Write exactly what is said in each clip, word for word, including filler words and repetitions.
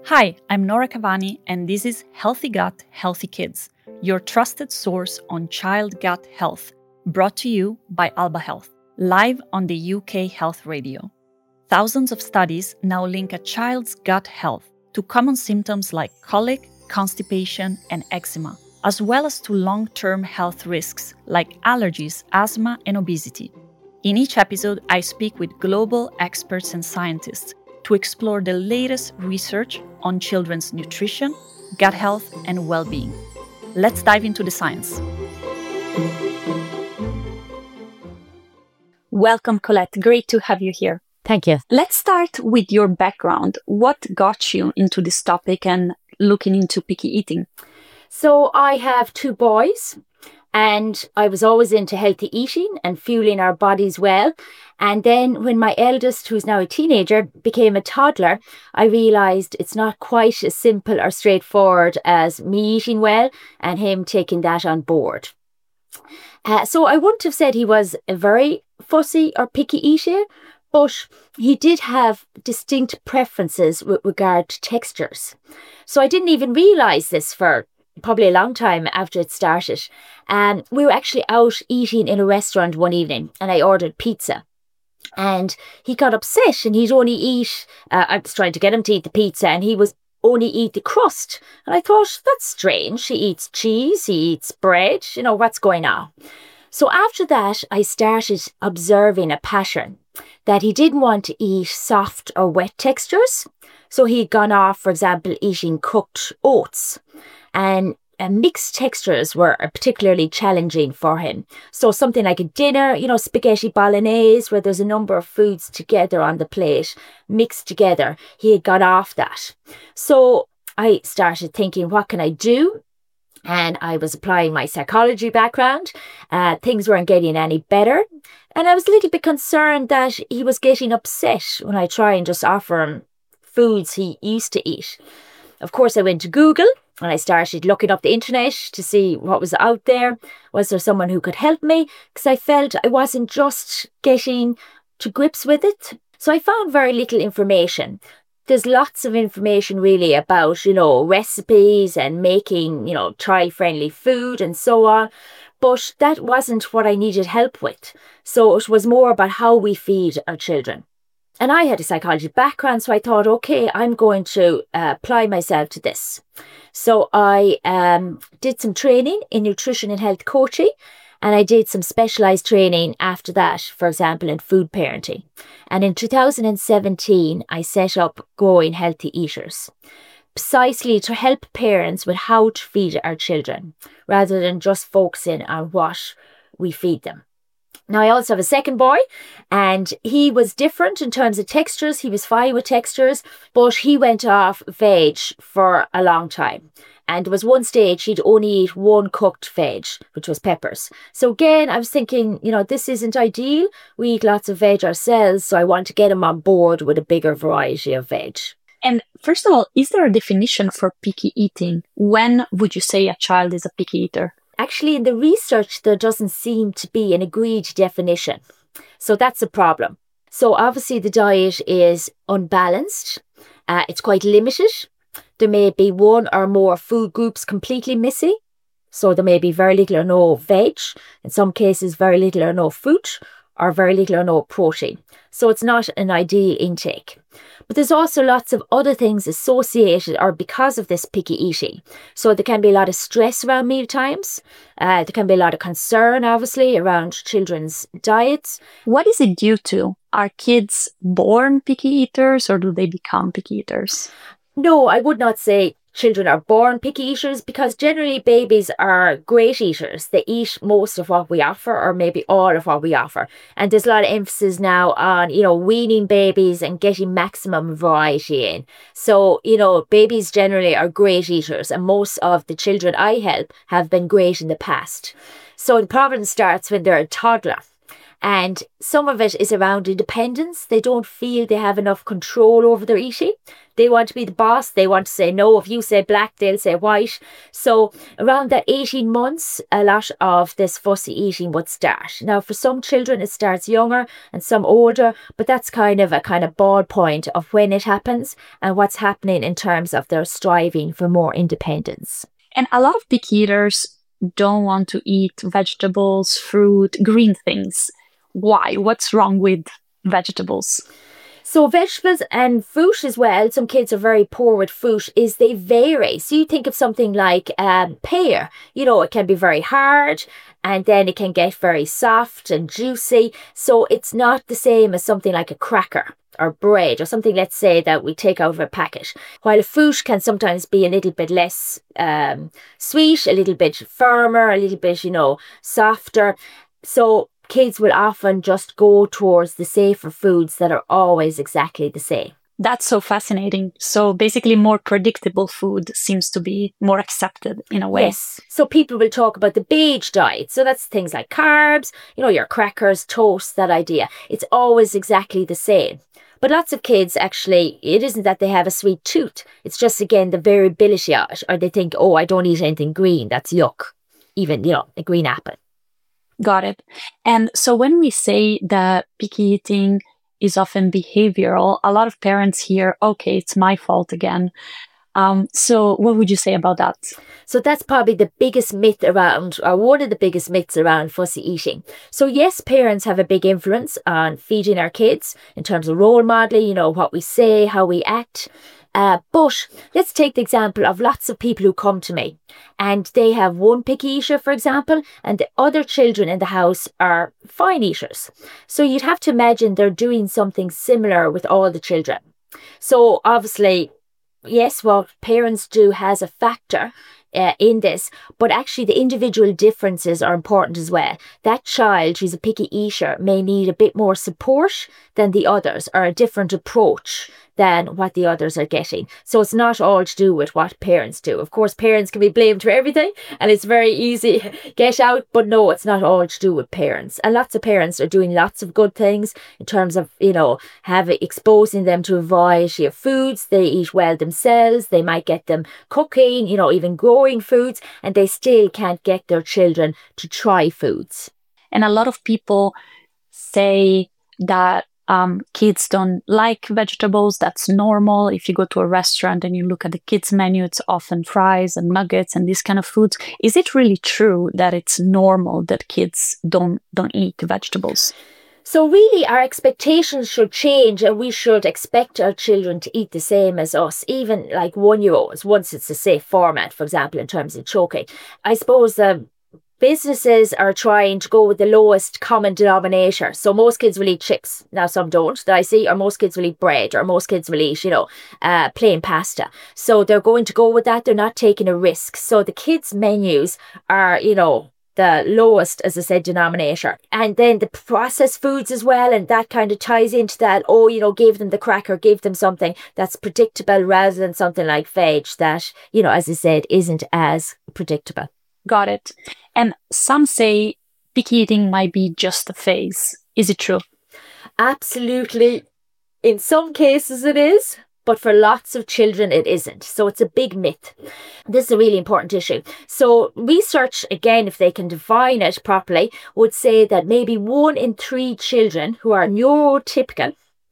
Hi, I'm Nora Cavani, and this is Healthy Gut, Healthy Kids, your trusted source on child gut health, brought to you by Alba Health, live on the U K Health Radio. Thousands of studies now link a child's gut health to common symptoms like colic, constipation, and eczema, as well as to long-term health risks like allergies, asthma, and obesity. In each episode, I speak with global experts and scientists to explore the latest research on children's nutrition, gut health, and well-being. Let's dive into the science. Welcome, Colette. Great to have you here. Thank you. Let's start with your background. What got you into this topic and looking into picky eating? So I have two boys, and I was always into healthy eating and fueling our bodies well. And then when my eldest, who's now a teenager, became a toddler, I realised it's not quite as simple or straightforward as me eating well and him taking that on board. Uh, so I wouldn't have said he was a very fussy or picky eater, but he did have distinct preferences with regard to textures. So I didn't even realise this for probably a long time after it started. Um, we were actually out eating in a restaurant one evening and I ordered pizza. And he got upset and he'd only eat, uh, I was trying to get him to eat the pizza and he was only eat the crust. And I thought, that's strange. He eats cheese, he eats bread, you know, what's going on? So after that, I started observing a pattern that he didn't want to eat soft or wet textures. So he'd gone off, for example, eating cooked oats. And uh, mixed textures were particularly challenging for him. So something like a dinner, you know, spaghetti bolognese, where there's a number of foods together on the plate, mixed together. He had got off that. So I started thinking, what can I do? And I was applying my psychology background. Uh, things weren't getting any better. And I was a little bit concerned that he was getting upset when I try and just offer him foods he used to eat. Of course, I went to Google and I started looking up the internet to see what was out there. Was there someone who could help me? Because I felt I wasn't just getting to grips with it. So I found very little information. There's lots of information really about, you know, recipes and making, you know, child-friendly food and so on. But that wasn't what I needed help with. So it was more about how we feed our children. And I had a psychology background, so I thought, okay, I'm going to uh, apply myself to this. So I um, did some training in nutrition and health coaching, and I did some specialised training after that, for example, in food parenting. And in two thousand seventeen, I set up Growing Healthy Eaters, precisely to help parents with how to feed our children, rather than just focusing on what we feed them. Now, I also have a second boy, and he was different in terms of textures. He was fine with textures, but he went off veg for a long time. And there was one stage he'd only eat one cooked veg, which was peppers. So again, I was thinking, you know, this isn't ideal. We eat lots of veg ourselves, so I want to get him on board with a bigger variety of veg. And first of all, is there a definition for picky eating? When would you say a child is a picky eater? Actually, in the research, there doesn't seem to be an agreed definition. So that's a problem. So obviously the diet is unbalanced. Uh, it's quite limited. There may be one or more food groups completely missing. So there may be very little or no veg. In some cases, very little or no fruit, or very little or no protein. So it's not an ideal intake. But there's also lots of other things associated or because of this picky eating. So there can be a lot of stress around meal times. Uh, there can be a lot of concern, obviously, around children's diets. What is it due to? Are kids born picky eaters or do they become picky eaters? No, I would not say children are born picky eaters, because generally babies are great eaters. They eat most of what we offer, or maybe all of what we offer. And there's a lot of emphasis now on, you know, weaning babies and getting maximum variety in. So, you know, babies generally are great eaters, and most of the children I help have been great in the past. So the problem starts when they're a toddler. And some of it is around independence. They don't feel they have enough control over their eating. They want to be the boss. They want to say no. If you say black, they'll say white. So around that eighteen months, a lot of this fussy eating would start. Now, for some children, it starts younger and some older, but that's kind of a kind of ballpoint of when it happens and what's happening in terms of their striving for more independence. And a lot of picky eaters don't want to eat vegetables, fruit, green things. Why? What's wrong with vegetables? So vegetables and fruit as well, some kids are very poor with fruit, is they vary. So you think of something like um, pear, you know, it can be very hard and then it can get very soft and juicy. So it's not the same as something like a cracker or bread or something, let's say, that we take out of a packet. While a fruit can sometimes be a little bit less um, sweet, a little bit firmer, a little bit, you know, softer. So kids will often just go towards the safer foods that are always exactly the same. That's so fascinating. So basically more predictable food seems to be more accepted in a way. Yes. So people will talk about the beige diet. So that's things like carbs, you know, your crackers, toast, that idea. It's always exactly the same. But lots of kids actually, it isn't that they have a sweet tooth. It's just, again, the variability of it. Or they think, oh, I don't eat anything green. That's yuck. Even, you know, a green apple. Got it. And so when we say that picky eating is often behavioral, a lot of parents hear, okay, it's my fault again. Um, so what would you say about that? So that's probably the biggest myth around, or one of the biggest myths around fussy eating. So yes, parents have a big influence on feeding our kids in terms of role modeling, you know, what we say, how we act. Uh, but let's take the example of lots of people who come to me and they have one picky eater, for example, and the other children in the house are fine eaters. So you'd have to imagine they're doing something similar with all the children. So obviously, yes, what parents do has a factor Uh, in this, but actually the individual differences are important as well. That child who's a picky eater may need a bit more support than the others, or a different approach than what the others are getting. So it's not all to do with what parents do. Of course, parents can be blamed for everything and it's very easy get out, but no, it's not all to do with parents. And lots of parents are doing lots of good things in terms of, you know, having exposing them to a variety of foods. They eat well themselves. They might get them cooking, you know, even growing foods, and they still can't get their children to try foods. And a lot of people say that um, kids don't like vegetables. That's normal. If you go to a restaurant and you look at the kids' menu, it's often fries and nuggets and this kind of foods. Is it really true that it's normal that kids don't don't eat vegetables? So really our expectations should change, and we should expect our children to eat the same as us, even like one-year-olds, once it's a safe format, for example, in terms of choking. I suppose um, businesses are trying to go with the lowest common denominator. So most kids will eat chips. Now some don't, that I see, or most kids will eat bread, or most kids will eat, you know, uh, plain pasta. So they're going to go with that. They're not taking a risk. So the kids' menus are, you know, the lowest, as I said, denominator. And then the processed foods as well, and that kind of ties into that, oh, you know, give them the cracker, give them something that's predictable rather than something like veg that, you know, as I said, isn't as predictable. Got it. And some say picky eating might be just a phase. Is it true? Absolutely. In some cases it is, but for lots of children it isn't. So it's a big myth. This is a really important issue. So research, again, if they can define it properly, would say that maybe one in three children who are neurotypical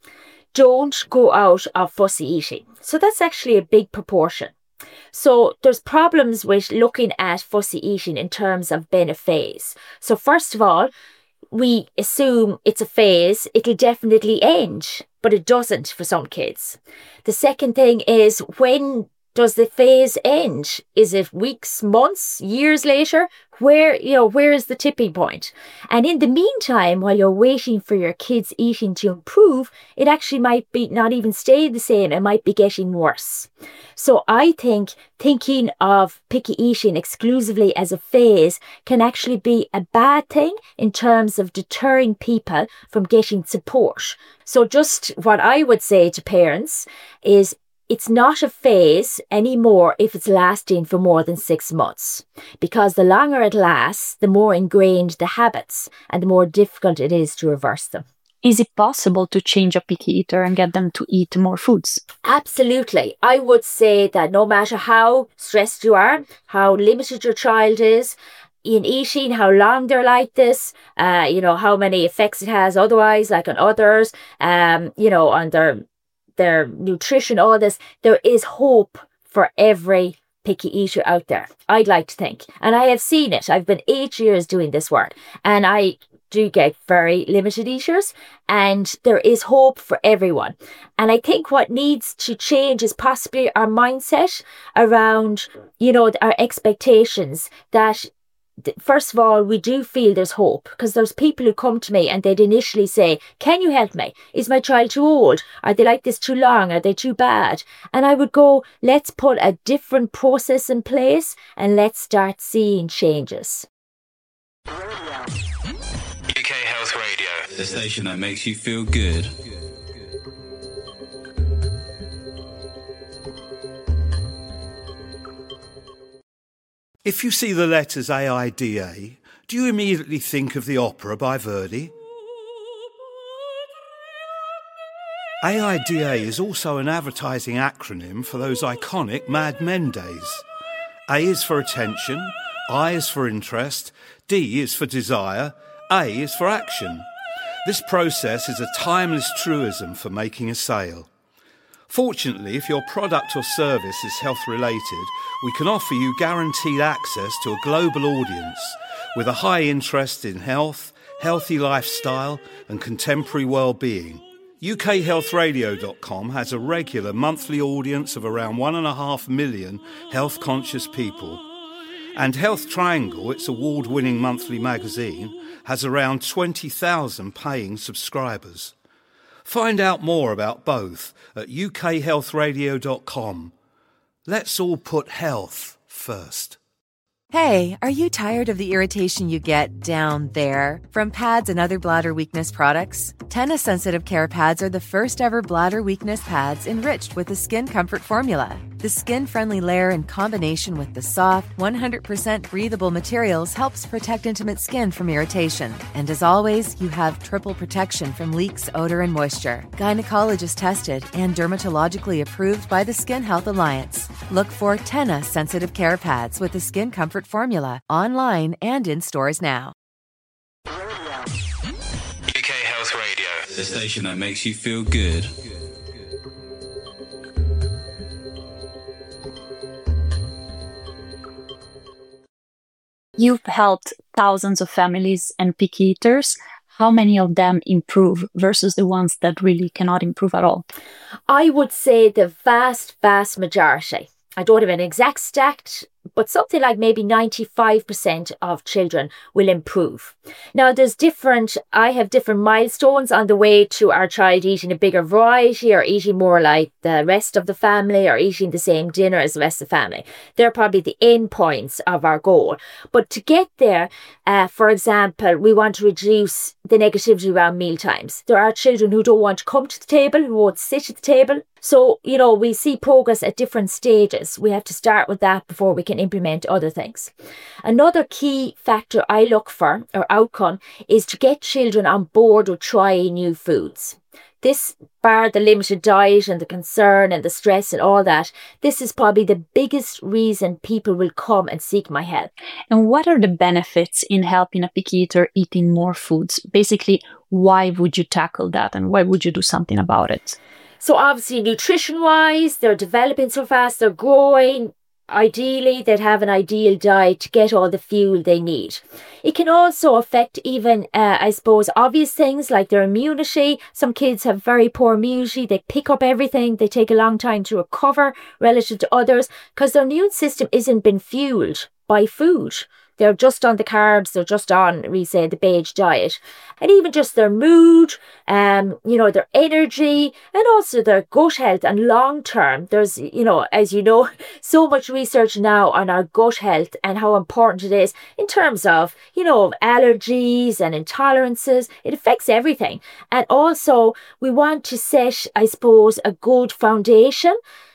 don't go out of fussy eating. So that's actually a big proportion. So there's problems with looking at fussy eating in terms of being a phase. So first of all, we assume it's a phase, it'll definitely end, but it doesn't for some kids. The second thing is, when does the phase end? Is it weeks, months, years later? Where, you know, where is the tipping point? And in the meantime, while you're waiting for your kids' eating to improve, it actually might be not even stay the same. It might be getting worse. So I think thinking of picky eating exclusively as a phase can actually be a bad thing in terms of deterring people from getting support. So just what I would say to parents is, it's not a phase anymore if it's lasting for more than six months, because the longer it lasts, the more ingrained the habits and the more difficult it is to reverse them. Is it possible to change a picky eater and get them to eat more foods? Absolutely. I would say that no matter how stressed you are, how limited your child is in eating, how long they're like this, uh, you know, how many effects it has otherwise, like on others, um, you know, on their, their nutrition, all this, there is hope for every picky eater out there, I'd like to think. And I have seen it. I've been eight years doing this work, and I do get very limited eaters, and there is hope for everyone. And I think what needs to change is possibly our mindset around, you know, our expectations that, first of all, we do feel there's hope, because there's people who come to me and they'd initially say, can you help me? Is my child too old? Are they like this too long? Are they too bad? And I would go, let's put a different process in place and let's start seeing changes. U K Health Radio, the station that makes you feel good. If you see the letters A I D A, do you immediately think of the opera by Verdi? A I D A is also an advertising acronym for those iconic Mad Men days. A is for attention, I is for interest, D is for desire, A is for action. This process is a timeless truism for making a sale. Fortunately, if your product or service is health-related, we can offer you guaranteed access to a global audience with a high interest in health, healthy lifestyle and contemporary well-being. U K health radio dot com has a regular monthly audience of around one and a half million health-conscious people. And Health Triangle, its award-winning monthly magazine, has around twenty thousand paying subscribers. Find out more about both at U K health radio dot com. Let's all put health first. Hey, are you tired of the irritation you get down there from pads and other bladder weakness products? Tena Sensitive Care Pads are the first ever bladder weakness pads enriched with the Skin Comfort formula. The skin-friendly layer in combination with the soft, one hundred percent breathable materials helps protect intimate skin from irritation. And as always, you have triple protection from leaks, odor, and moisture. Gynecologist tested and dermatologically approved by the Skin Health Alliance. Look for Tena Sensitive Care Pads with the Skin Comfort formula online and in stores now. U K Health Radio, the station that makes you feel good. You've helped thousands of families and picky eaters. How many of them improve versus the ones that really cannot improve at all? I would say the vast, vast majority. I don't have an exact stat, but something like maybe ninety-five percent of children will improve. Now, there's different, I have different milestones on the way to our child eating a bigger variety or eating more like the rest of the family or eating the same dinner as the rest of the family. They're probably the end points of our goal. But to get there, uh, for example, we want to reduce the negativity around meal times. There are children who don't want to come to the table, who won't sit at the table. So, you know, we see progress at different stages. We have to start with that before we can implement other things. Another key factor I look for, or outcome, is to get children on board with trying new foods. This, bar the limited diet and the concern and the stress and all that, this is probably the biggest reason people will come and seek my help. And what are the benefits in helping a picky eater eating more foods? Basically, why would you tackle that and why would you do something about it? So obviously, nutrition-wise, they're developing so fast, they're growing. Ideally, they'd have an ideal diet to get all the fuel they need. It can also affect even, uh, I suppose, obvious things like their immunity. Some kids have very poor immunity. They pick up everything. They take a long time to recover relative to others because their immune system isn't been fueled by food. They're just on the carbs, they're just on, we say, the beige diet. And even just their mood, um, you know, their energy, and also their gut health and long term. There's, you know, as you know, so much research now on our gut health and how important it is in terms of, you know, allergies and intolerances. It affects everything. And also, we want to set, I suppose, a good foundation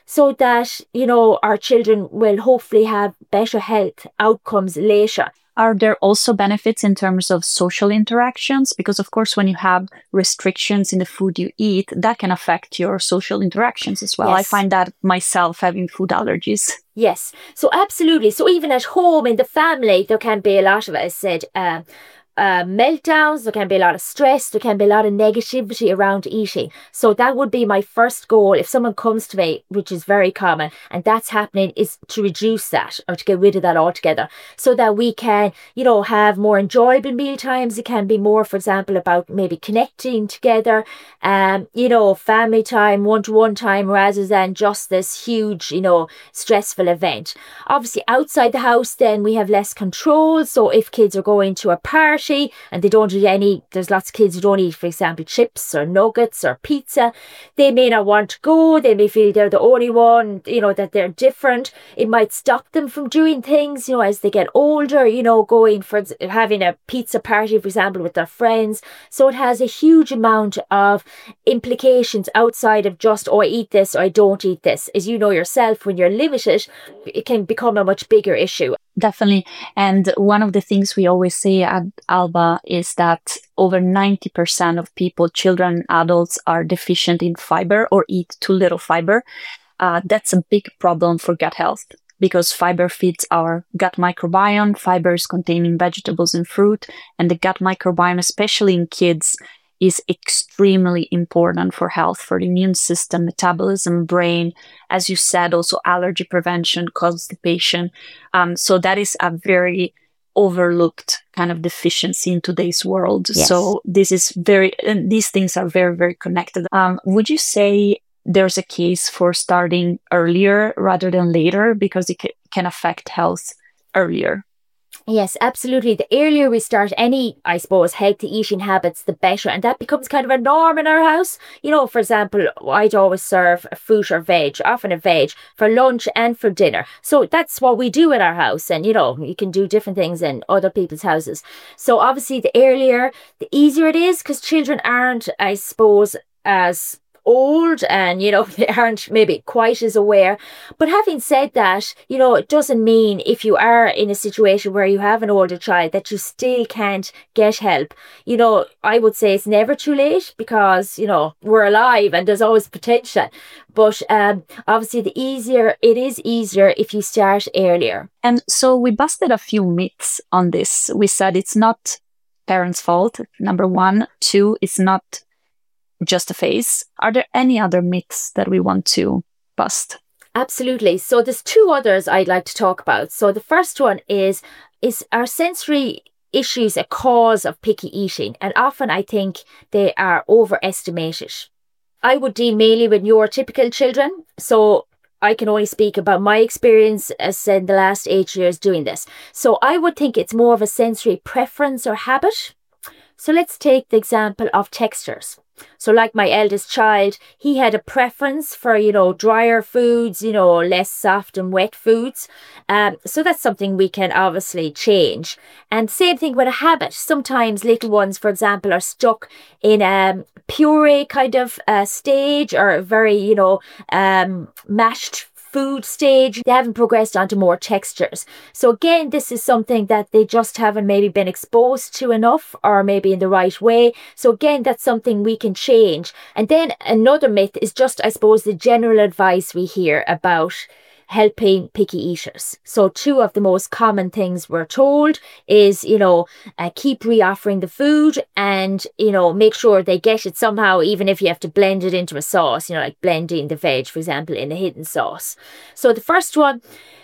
so that, you know, our children will hopefully have better health outcomes later. Are there also benefits in terms of social interactions? Because, of course, when you have restrictions in the food you eat, that can affect your social interactions as well. Yes. I find that myself having food allergies. Yes, so absolutely. So even at home, in the family, there can be a lot of, as I said, um, uh, meltdowns, there can be a lot of stress, there can be a lot of negativity around eating. So that would be my first goal if someone comes to me, which is very common, and that's happening, is to reduce that or to get rid of that altogether so that we can, you know, have more enjoyable meal times. It can be more, for example, about maybe connecting together, um, you know, family time, one-to-one time, rather than just this huge, you know, stressful event. Obviously, outside the house, then we have less control. So if kids are going to a party and they don't eat any, there's lots of kids who don't eat, for example, chips or nuggets or pizza, they may not want to go. They may feel they're the only one, you know, that they're different. It might stop them from doing things, you know, as they get older, you know, going for having a pizza party, for example, with their friends. So it has a huge amount of implications outside of just, oh, I eat this or I don't eat this. As you know yourself, when you're limited, it can become a much bigger issue. Definitely. And one of the things we always say at Alba is that over ninety percent of people, children and adults, are deficient in fiber or eat too little fiber. Uh, that's a big problem for gut health because fiber feeds our gut microbiome. Fiber is contained in vegetables and fruit, and the gut microbiome, especially in kids, is extremely important for health, for the immune system, metabolism, brain, as you said, also allergy prevention, constipation. Um, so that is a very overlooked kind of deficiency in today's world. Yes. So this is very, and these things are very, very connected. Um, would you say there's a case for starting earlier rather than later because it ca- can affect health earlier? Yes, absolutely. The earlier we start any, I suppose, healthy eating habits, the better. And that becomes kind of a norm in our house. You know, for example, I'd always serve a fruit or veg, often a veg, for lunch and for dinner. So that's what we do in our house. And, you know, you can do different things in other people's houses. So obviously, the earlier, the easier it is because children aren't, I suppose, as old and, you know, they aren't maybe quite as aware. But having said that, you know, it doesn't mean if you are in a situation where you have an older child that you still can't get help. You know, I would say it's never too late because, you know, we're alive and there's always potential. But um, obviously the easier, it is easier if you start earlier. And so we busted a few myths on this. We said it's not parents' fault, number one. Two, it's not just a phase. Are there any other myths that we want to bust? Absolutely. So there's two others I'd like to talk about. So the first one is, is our sensory issues a cause of picky eating? And often I think they are overestimated. I would deal mainly with neurotypical children. So I can only speak about my experience as in the last eight years doing this. So I would think it's more of a sensory preference or habit. So let's take the example of textures. So like my eldest child, he had a preference for, you know, drier foods, you know, less soft and wet foods. Um, so that's something we can obviously change. And same thing with a habit. Sometimes little ones, for example, are stuck in a puree kind of uh, stage or very, you know, um, mashed food stage. They haven't progressed onto more textures. So again, this is something that they just haven't maybe been exposed to enough or maybe in the right way. So again, that's something we can change. And then another myth is just, I suppose, the general advice we hear about helping picky eaters. So two of the most common things we're told is, you know, uh, keep reoffering the food and, you know, make sure they get it somehow, even if you have to blend it into a sauce, you know, like blending the veg, for example, in a hidden sauce. So the first one,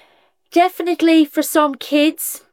definitely for some kids,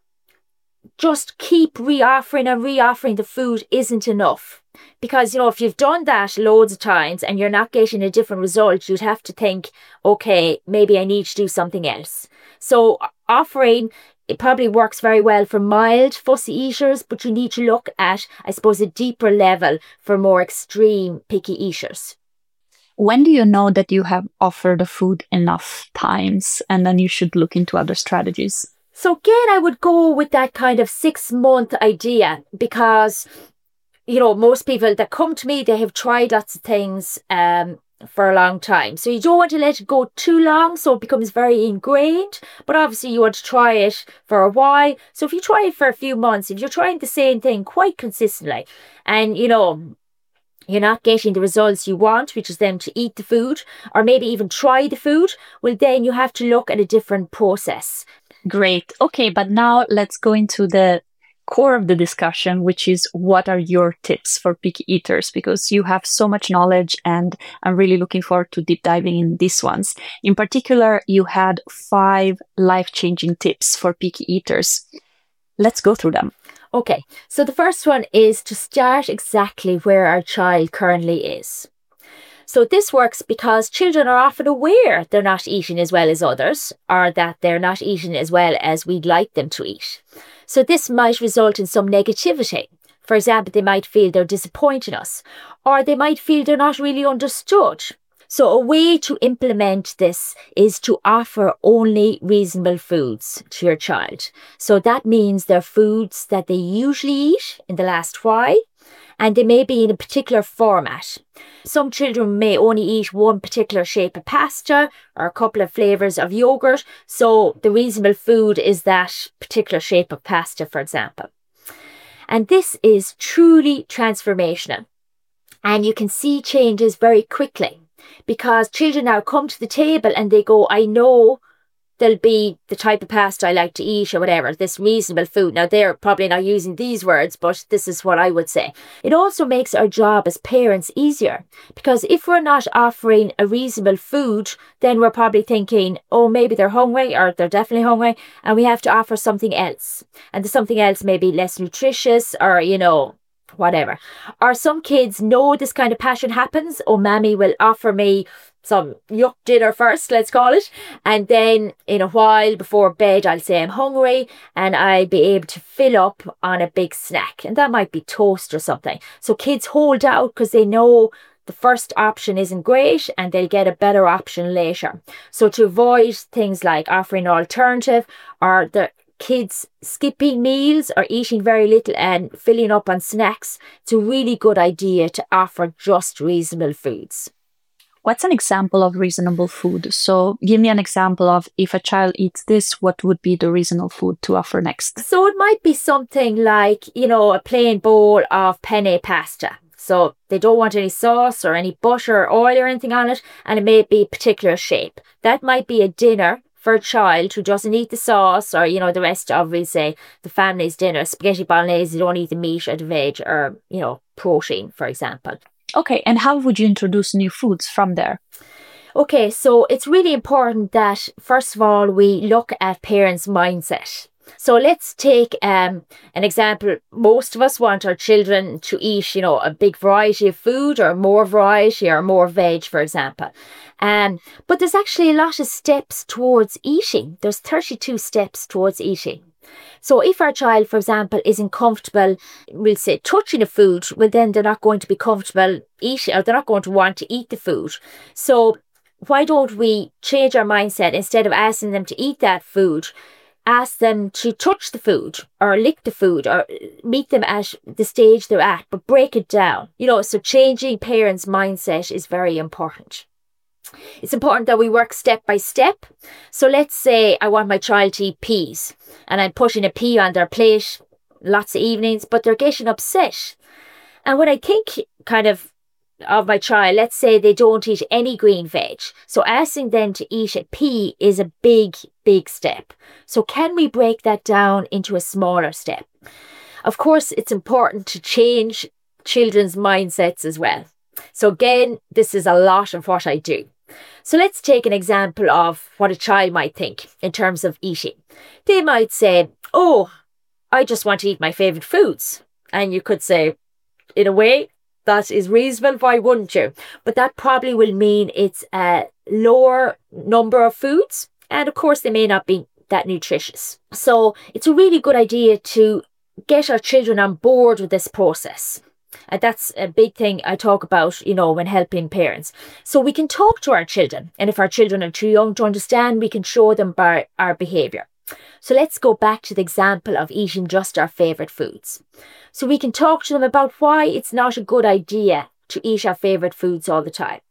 just keep reoffering and reoffering the food isn't enough. Because, you know, if you've done that loads of times and you're not getting a different result, you'd have to think, okay, maybe I need to do something else. So offering, it probably works very well for mild fussy eaters, but you need to look at, I suppose, a deeper level for more extreme picky eaters. When do you know that you have offered the food enough times and then you should look into other strategies? So again, I would go with that kind of six month idea because, you know, most people that come to me, they have tried lots of things. Um, for a long time. So you don't want to let it go too long so it becomes very ingrained, but obviously you want to try it for a while. So if you try it for a few months, if you're trying the same thing quite consistently and, you know, you're not getting the results you want, which is them to eat the food or maybe even try the food, well, then you have to look at a different process. Great. Okay, but now let's go into the core of the discussion, which is what are your tips for picky eaters? Because you have so much knowledge and I'm really looking forward to deep diving in these ones. In particular, you had five life-changing tips for picky eaters. Let's go through them. Okay, so the first one is to start exactly where our child currently is. So this works because children are often aware they're not eating as well as others or that they're not eating as well as we'd like them to eat. So this might result in some negativity. For example, they might feel they're disappointing us or they might feel they're not really understood. So a way to implement this is to offer only reasonable foods to your child. So that means they're foods that they usually eat in the last while and they may be in a particular format. Some children may only eat one particular shape of pasta or a couple of flavours of yogurt. So the reasonable food is that particular shape of pasta, for example. And this is truly transformational. And you can see changes very quickly because children now come to the table and they go, I know there'll be the type of pasta I like to eat or whatever, this reasonable food. Now, they're probably not using these words, but this is what I would say. It also makes our job as parents easier because if we're not offering a reasonable food, then we're probably thinking, oh, maybe they're hungry or they're definitely hungry and we have to offer something else. And the something else may be less nutritious or, you know, whatever. Or some kids know this kind of pattern happens. Oh, mommy will offer me some yuck dinner first, let's call it. And then in a while before bed, I'll say I'm hungry and I'll be able to fill up on a big snack. And that might be toast or something. So kids hold out because they know the first option isn't great and they'll get a better option later. So to avoid things like offering an alternative or the kids skipping meals or eating very little and filling up on snacks, it's a really good idea to offer just reasonable foods. What's an example of reasonable food? So give me an example of if a child eats this, what would be the reasonable food to offer next? So it might be something like, you know, a plain bowl of penne pasta. So they don't want any sauce or any butter or oil or anything on it, and it may be a particular shape. That might be a dinner for a child who doesn't eat the sauce or, you know, the rest of, we say, the family's dinner, spaghetti bolognese, they don't eat the meat or the veg or, you know, protein, for example. Okay, and how would you introduce new foods from there? Okay, so it's really important that, first of all, we look at parents' mindset. So let's take um, an example. Most of us want our children to eat, you know, a big variety of food or more variety or more veg, for example. Um, but there's actually a lot of steps towards eating. There's thirty-two steps towards eating. So if our child, for example, isn't comfortable, we'll say, touching the food, well, then they're not going to be comfortable eating or they're not going to want to eat the food. So why don't we change our mindset? Instead of asking them to eat that food, ask them to touch the food or lick the food or meet them at the stage they're at, but break it down. You know, so changing parents' mindset is very important. It's important that we work step by step. So let's say I want my child to eat peas and I'm putting a pea on their plate lots of evenings, but they're getting upset. And when I think kind of of my child, let's say they don't eat any green veg. So asking them to eat a pea is a big, big step. So can we break that down into a smaller step? Of course, it's important to change children's mindsets as well. So again, this is a lot of what I do. So let's take an example of what a child might think in terms of eating. They might say, oh, I just want to eat my favourite foods. And you could say, in a way, that is reasonable. Why wouldn't you? But that probably will mean it's a lower number of foods. And of course, they may not be that nutritious. So it's a really good idea to get our children on board with this process. And that's a big thing I talk about, you know, when helping parents. So we can talk to our children. And if our children are too young to understand, we can show them by our behaviour. So let's go back to the example of eating just our favourite foods. So we can talk to them about why it's not a good idea to eat our favourite foods all the time.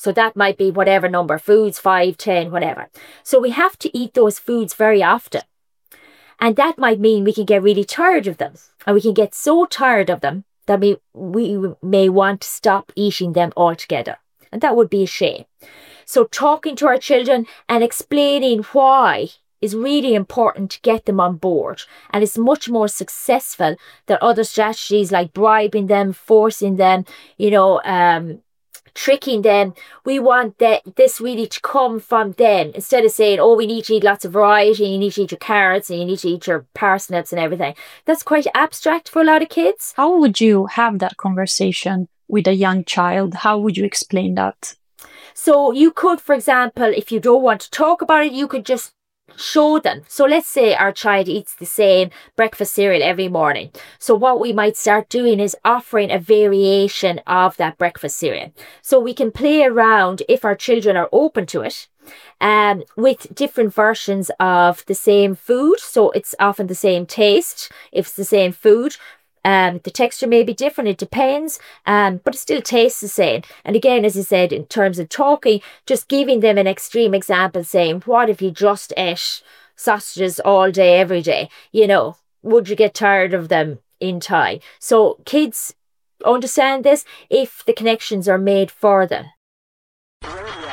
So that might be whatever number, foods, five, ten, whatever. So we have to eat those foods very often. And that might mean we can get really tired of them. And we can get so tired of them that we, we may want to stop eating them altogether. And that would be a shame. So talking to our children and explaining why is really important to get them on board. And it's much more successful than other strategies like bribing them, forcing them, you know, um, tricking them. We want that this really to come from them instead of saying, oh, we need to eat lots of variety, you need to eat your carrots and you need to eat your parsnips and everything. That's quite abstract for a lot of kids. How would you have that conversation with a young child? How would you explain that? So you could, for example, if you don't want to talk about it, you could just show them. So let's say our child eats the same breakfast cereal every morning. So what we might start doing is offering a variation of that breakfast cereal. So we can play around, if our children are open to it, um, with different versions of the same food. So it's often the same taste if it's the same food. Um, the texture may be different, it depends, um, but it still tastes the same. And again, as I said, in terms of talking, just giving them an extreme example, saying, what if you just ate sausages all day, every day? You know, would you get tired of them in time? So kids understand this if the connections are made for them. U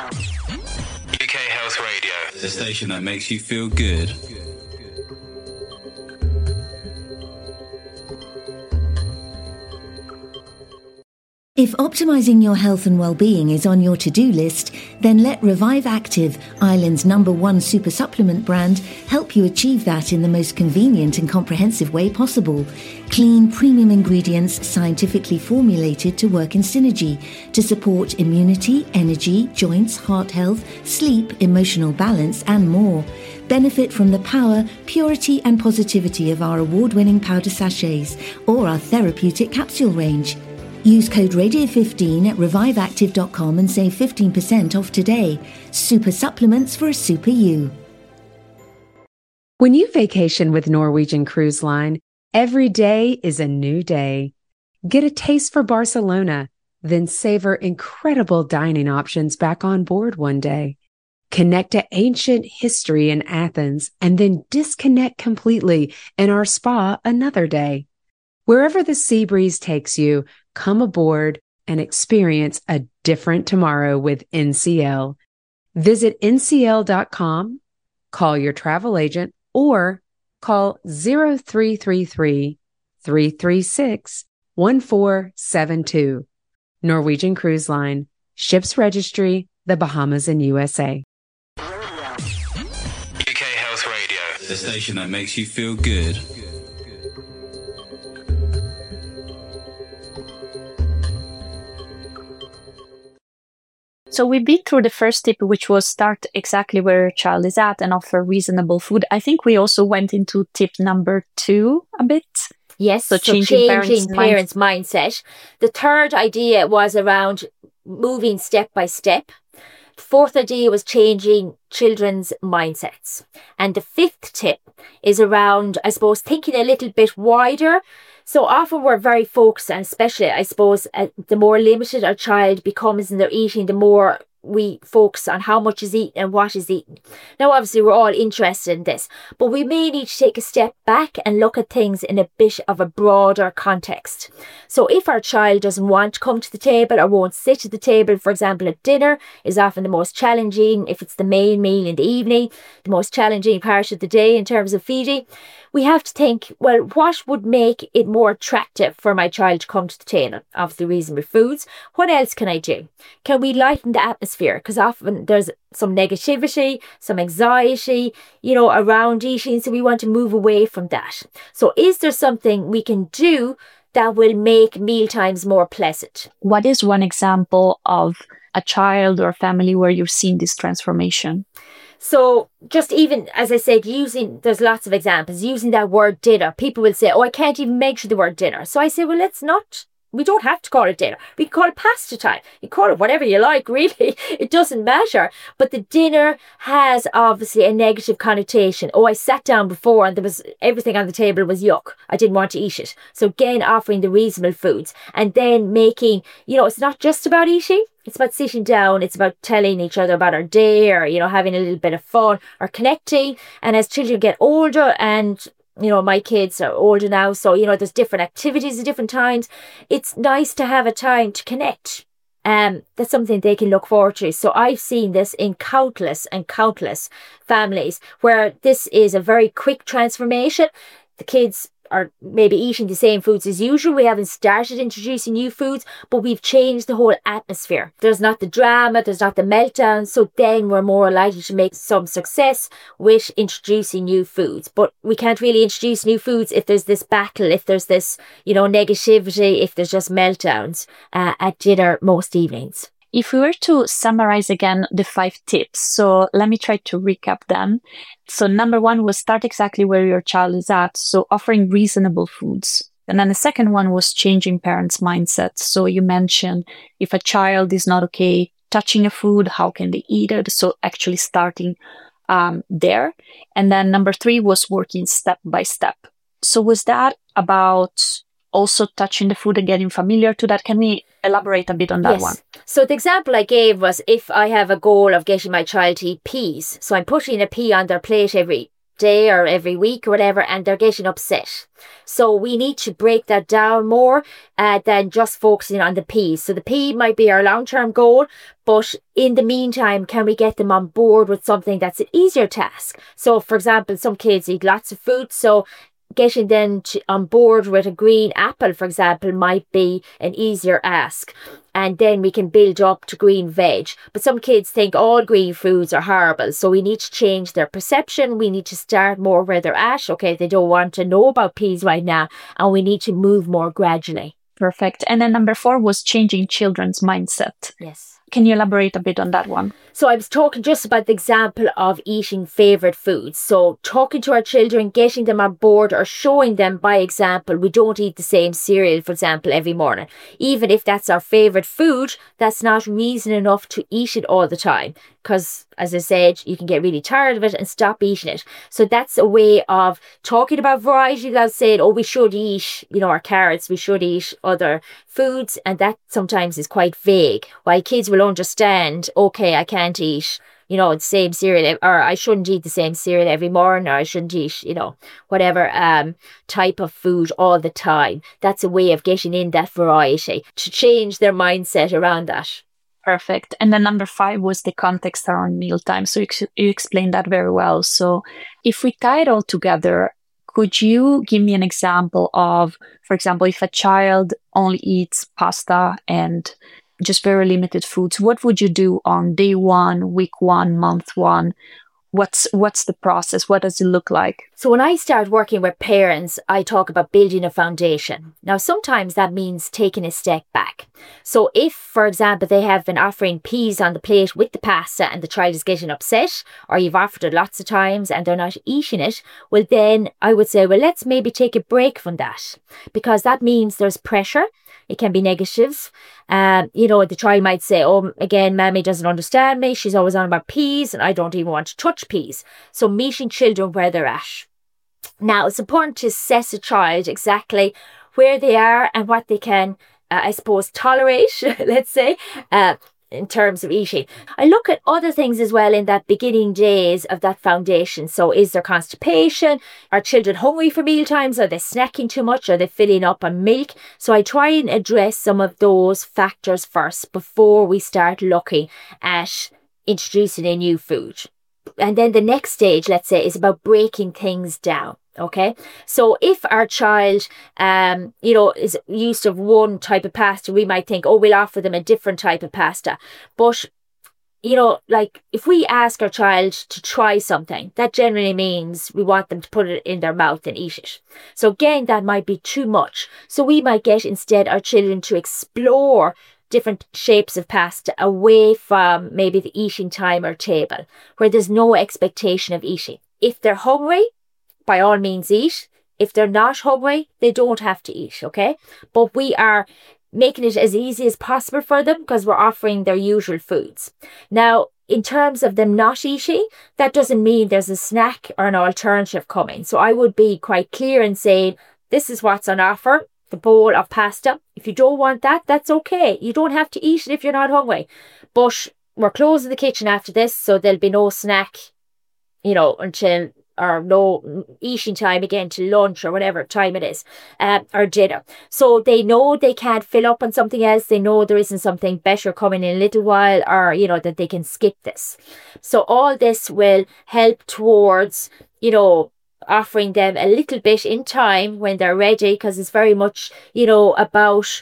K Health Radio, the station that makes you feel good. If optimizing your health and well-being is on your to-do list, then let Revive Active, Ireland's number one super supplement brand, help you achieve that in the most convenient and comprehensive way possible. Clean, premium ingredients scientifically formulated to work in synergy to support immunity, energy, joints, heart health, sleep, emotional balance, and more. Benefit from the power, purity, and positivity of our award-winning powder sachets or our therapeutic capsule range. Use code radio fifteen at revive active dot com and save fifteen percent off today. Super supplements for a super you. When you vacation with Norwegian Cruise Line, every day is a new day. Get a taste for Barcelona, then savor incredible dining options back on board one day. Connect to ancient history in Athens and then disconnect completely in our spa another day. Wherever the sea breeze takes you, come aboard and experience a different tomorrow with N C L. Visit N C L dot com, call your travel agent, or call zero three three three, three three six, one four seven two. Norwegian Cruise Line, Ships Registry, the Bahamas and U S A. U K Health Radio, the station that makes you feel good. So we've been through the first tip, which was start exactly where your child is at and offer reasonable food. I think we also went into tip number two a bit. Yes, so, so changing, changing parents', parents' mind- mindset. The third idea was around moving step by step. The fourth idea was changing children's mindsets. And the fifth tip is around, I suppose, thinking a little bit wider. So often we're very focused, and especially, I suppose, uh, the more limited our child becomes in their eating, the more we focus on how much is eaten and what is eaten. Now, obviously, we're all interested in this, but we may need to take a step back and look at things in a bit of a broader context. So if our child doesn't want to come to the table or won't sit at the table, for example, at dinner is often the most challenging, if it's the main meal in the evening, the most challenging part of the day in terms of feeding, we have to think, well, what would make it more attractive for my child to come to the table? Obviously, reasonable foods. What else can I do? Can we lighten the atmosphere? Because often there's some negativity, some anxiety, you know, around eating. So we want to move away from that. So is there something we can do that will make meal times more pleasant? What is one example of a child or family where you've seen this transformation? So just even, as I said, using, there's lots of examples, using that word dinner. People will say, oh, I can't even mention the word dinner. So I say, well, let's not. We don't have to call it dinner. We can call it pasta time. You call it whatever you like, really. It doesn't matter. But the dinner has obviously a negative connotation. Oh, I sat down before and there was everything on the table was yuck. I didn't want to eat it. So again, offering the reasonable foods and then making, you know, it's not just about eating. It's about sitting down. It's about telling each other about our day, or, you know, having a little bit of fun or connecting. And as children get older, and, you know, my kids are older now, so, you know, there's different activities at different times. It's nice to have a time to connect. Um, that's something they can look forward to. So I've seen this in countless and countless families where this is a very quick transformation. The kids are maybe eating the same foods as usual. We haven't started introducing new foods, but we've changed the whole atmosphere. There's not the drama, there's not the meltdown. So then we're more likely to make some success with introducing new foods. But we can't really introduce new foods if there's this battle, if there's this, you know, negativity, if there's just meltdowns uh, at dinner most evenings. If we were to summarize again the five tips, so let me try to recap them. So number one was start exactly where your child is at, so offering reasonable foods. And then the second one was changing parents' mindsets. So you mentioned if a child is not okay touching a food, how can they eat it? So actually starting um, there. And then number three was working step by step. So was that about also touching the food and getting familiar to that? Can we elaborate a bit on that yes. one? So the example I gave was if I have a goal of getting my child to eat peas, so I'm putting a pea on their plate every day or every week or whatever, and they're getting upset. So we need to break that down more uh, than just focusing on the peas. So the pea might be our long-term goal, but in the meantime, can we get them on board with something that's an easier task? So for example, some kids eat lots of fruit, so getting them to, on board with a green apple, for example, might be an easier ask. And then we can build up to green veg. But some kids think all green foods are horrible. So we need to change their perception. We need to start more where they're at. Okay, they don't want to know about peas right now. And we need to move more gradually. Perfect. And then number four was changing children's mindset. Yes. Can you elaborate a bit on that one? So I was talking just about the example of eating favourite foods. So talking to our children, getting them on board or showing them by example, we don't eat the same cereal, for example, every morning. Even if that's our favourite food, that's not reason enough to eat it all the time. Because, as I said, you can get really tired of it and stop eating it. So that's a way of talking about variety without saying, oh, we should eat, you know, our carrots, we should eat other foods. And that sometimes is quite vague. While kids will understand, okay, I can't eat, you know, the same cereal, or I shouldn't eat the same cereal every morning, or I shouldn't eat, you know, whatever um type of food all the time. That's a way of getting in that variety to change their mindset around that. Perfect. And then number five was the context around mealtime. So you, you explained that very well. So if we tie it all together, could you give me an example of, for example, if a child only eats pasta and just very limited foods, what would you do on day one, week one, month one? What's what's the process? What does it look like? So when I start working with parents, I talk about building a foundation. Now, sometimes that means taking a step back. So if, for example, they have been offering peas on the plate with the pasta and the child is getting upset, or you've offered it lots of times and they're not eating it, well, then I would say, well, let's maybe take a break from that, because that means there's pressure. It can be negative. Um, you know, the child might say, oh, again, Mammy doesn't understand me. She's always on about peas and I don't even want to touch peas. So meeting children where they're at. Now, it's important to assess a child exactly where they are and what they can, uh, I suppose, tolerate, let's say, uh, in terms of eating. I look at other things as well in that beginning days of that foundation. So is there constipation? Are children hungry for meal times? Are they snacking too much? Are they filling up on milk? So I try and address some of those factors first before we start looking at introducing a new food. And then the next stage, let's say, is about breaking things down. Okay, so if our child, um, you know, is used to one type of pasta, we might think, oh, we'll offer them a different type of pasta. But, you know, like if we ask our child to try something, that generally means we want them to put it in their mouth and eat it. So again, that might be too much. So we might get instead our children to explore different shapes of pasta away from maybe the eating time or table, where there's no expectation of eating. If they're hungry, by all means eat. If they're not hungry, they don't have to eat, okay? But we are making it as easy as possible for them because we're offering their usual foods. Now, in terms of them not eating, that doesn't mean there's a snack or an alternative coming. So I would be quite clear in saying, this is what's on offer. the bowl of pasta. If you don't want that, that's okay. You don't have to eat it if you're not hungry. But we're closing the kitchen after this, so there'll be no snack, you know, until, or no eating time again till lunch or whatever time it is, uh, or dinner. So they know they can't fill up on something else. They know there isn't something better coming in a little while, or, you know, that they can skip this. So all this will help towards, you know, offering them a little bit in time when they're ready, because it's very much, you know, about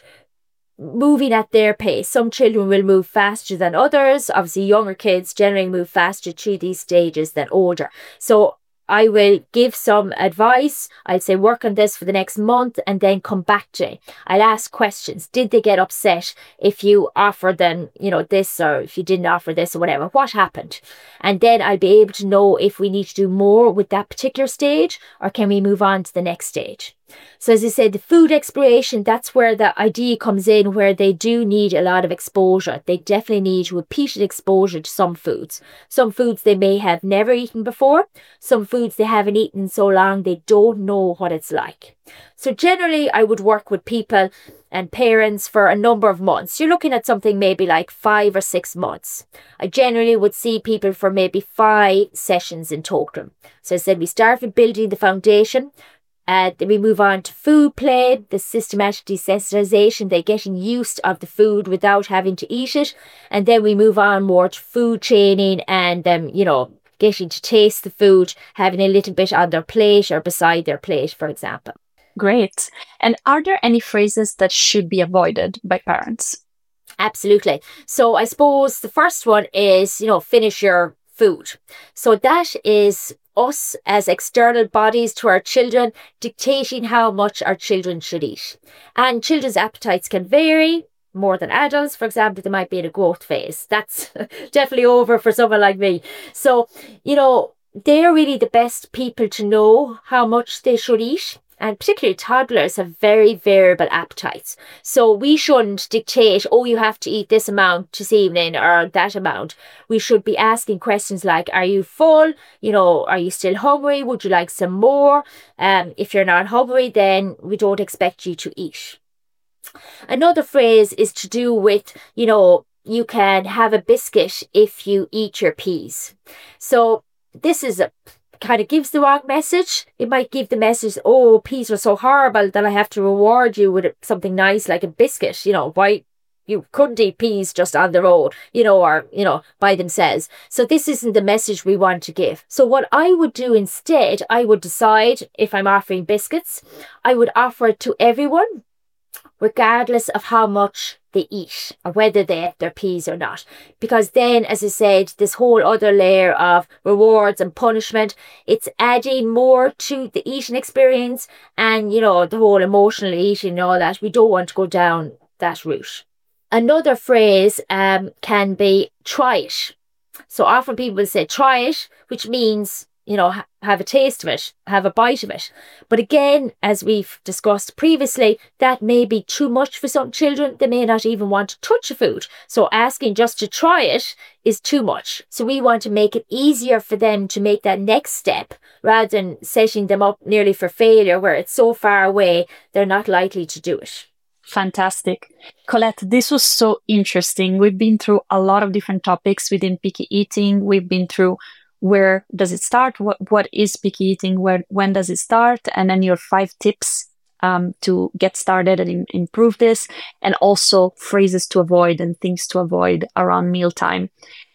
moving at their pace. Some children will move faster than others. Obviously, younger kids generally move faster through these stages than older. So I will give some advice. I'll say work on this for the next month and then come back to it. I'll ask questions. Did they get upset if you offered them, you know, this, or if you didn't offer this or whatever? What happened? And then I'll be able to know if we need to do more with that particular stage, or can we move on to the next stage. So as I said, the food exploration, that's where the idea comes in, where they do need a lot of exposure. They definitely need repeated exposure to some foods. Some foods they may have never eaten before. Some foods they haven't eaten so long they don't know what it's like. So generally I would work with people and parents for a number of months. You're looking at something maybe like five or six months. I generally would see people for maybe five sessions in total. So I said we start with building the foundation. Uh, then we move on to food play, the systematic desensitization, they're getting used of the food without having to eat it. And then we move on more to food training and, um, you know, getting to taste the food, having a little bit on their plate or beside their plate, for example. Great. And are there any phrases that should be avoided by parents? Absolutely. So I suppose the first one is, you know, finish your food. So that is us as external bodies to our children dictating how much our children should eat. And children's appetites can vary more than adults. For example, they might be in a growth phase. That's definitely over for someone like me. So, you know, they're really the best people to know how much they should eat. And particularly toddlers have very variable appetites. So we shouldn't dictate, oh, you have to eat this amount this evening or that amount. We should be asking questions like, are you full? You know, are you still hungry? Would you like some more? Um, if you're not hungry, then we don't expect you to eat. Another phrase is to do with, you know, you can have a biscuit if you eat your peas. So this is a kind of gives the wrong message. It might give the message, oh, peas are so horrible that I have to reward you with something nice like a biscuit. You know, why you couldn't eat peas just on their own, you know, or, you know, by themselves. So this isn't the message we want to give. So what I would do instead, I would decide if I'm offering biscuits, I would offer it to everyone, regardless of how much they eat or whether they ate their peas or not. Because then, as I said, this whole other layer of rewards and punishment, it's adding more to the eating experience and, you know, the whole emotional eating and all that. We don't want to go down that route. Another phrase um, can be try it. So often people will say try it, which means, you know, ha- have a taste of it, have a bite of it. But again, as we've discussed previously, that may be too much for some children. They may not even want to touch the food. So asking just to try it is too much. So we want to make it easier for them to make that next step rather than setting them up nearly for failure where it's so far away, they're not likely to do it. Fantastic. Colette, this was so interesting. We've been through a lot of different topics within picky eating. We've been through where does it start? What what is picky eating? Where when does it start? And then your five tips um, to get started and im- improve this, and also phrases to avoid and things to avoid around mealtime.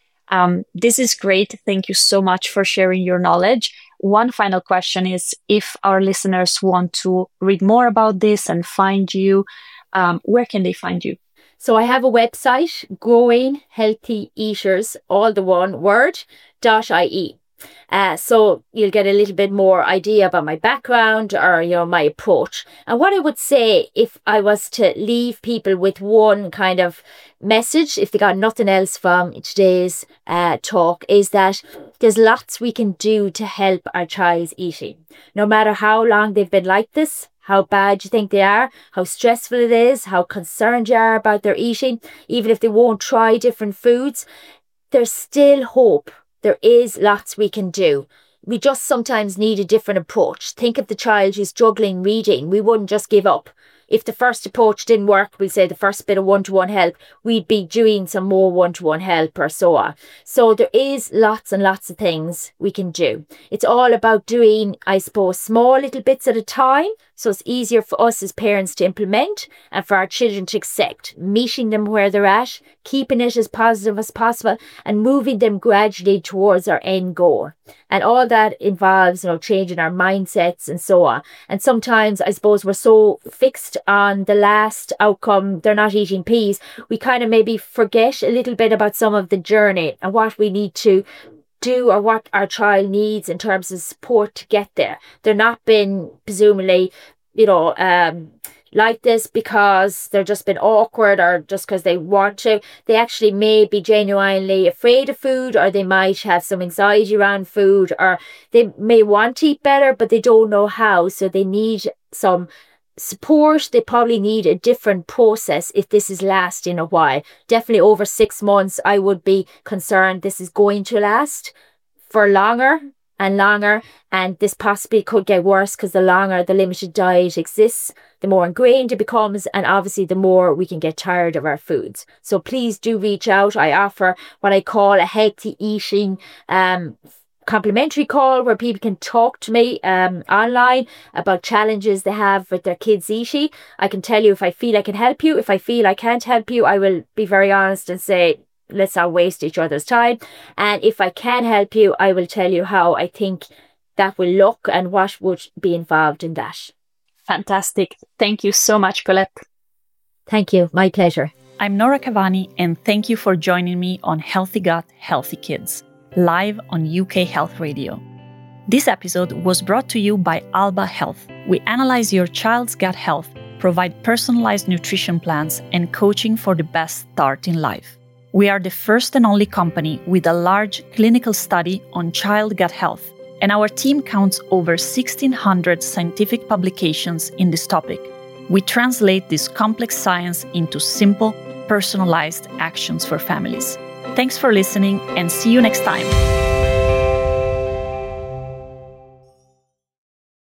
Um, this is great. Thank you so much for sharing your knowledge. One final question is, if our listeners want to read more about this and find you, um, where can they find you? So I have a website, Growing Healthy Eaters, all the one word, dot I E. Uh, so you'll get a little bit more idea about my background or, you know, my approach. And what I would say, if I was to leave people with one kind of message, if they got nothing else from today's uh, talk, is that there's lots we can do to help our child's eating. No matter how long they've been like this, how bad you think they are, how stressful it is, how concerned you are about their eating, even if they won't try different foods, there's still hope. There is lots we can do. We just sometimes need a different approach. Think of the child who's struggling reading. We wouldn't just give up. if the first approach didn't work, we'll say the first bit of one-to-one help, we'd be doing some more one-to-one help or so on. So there is lots and lots of things we can do. It's all about doing, I suppose, small little bits at a time. So it's easier for us as parents to implement and for our children to accept, meeting them where they're at, keeping it as positive as possible and moving them gradually towards our end goal. And all that involves, you know, changing our mindsets and so on. And sometimes I suppose we're so fixed on the last outcome, they're not eating peas, we kind of maybe forget a little bit about some of the journey and what we need to do or what our child needs in terms of support to get there. They're not been presumably, you know, um, like this because they're just been awkward or just because they want to. They actually may be genuinely afraid of food, or they might have some anxiety around food, or they may want to eat better, but they don't know how. So they need some support. They probably need a different process if this is lasting a while. Definitely over six months, I would be concerned this is going to last for longer and longer, and this possibly could get worse because the longer the limited diet exists, the more ingrained it becomes, and obviously the more we can get tired of our foods. So please do reach out. I offer what I call a healthy eating um complimentary call where people can talk to me um online about challenges they have with their kids eating. I can tell you if I feel I can help you. If I feel I can't help you, I will be very honest and say, let's not waste each other's time. And if I can help you, I will tell you how I think that will look and what would be involved in that. Fantastic. Thank you so much, Colette. Thank you. My pleasure. I'm Nora Cavani, and thank you for joining me on Healthy Gut, Healthy Kids, live on U K Health Radio. This episode was brought to you by Alba Health. We analyze your child's gut health, provide personalized nutrition plans, and coaching for the best start in life. We are the first and only company with a large clinical study on child gut health, and our team counts over sixteen hundred scientific publications in this topic. We translate this complex science into simple, personalized actions for families. Thanks for listening, and see you next time.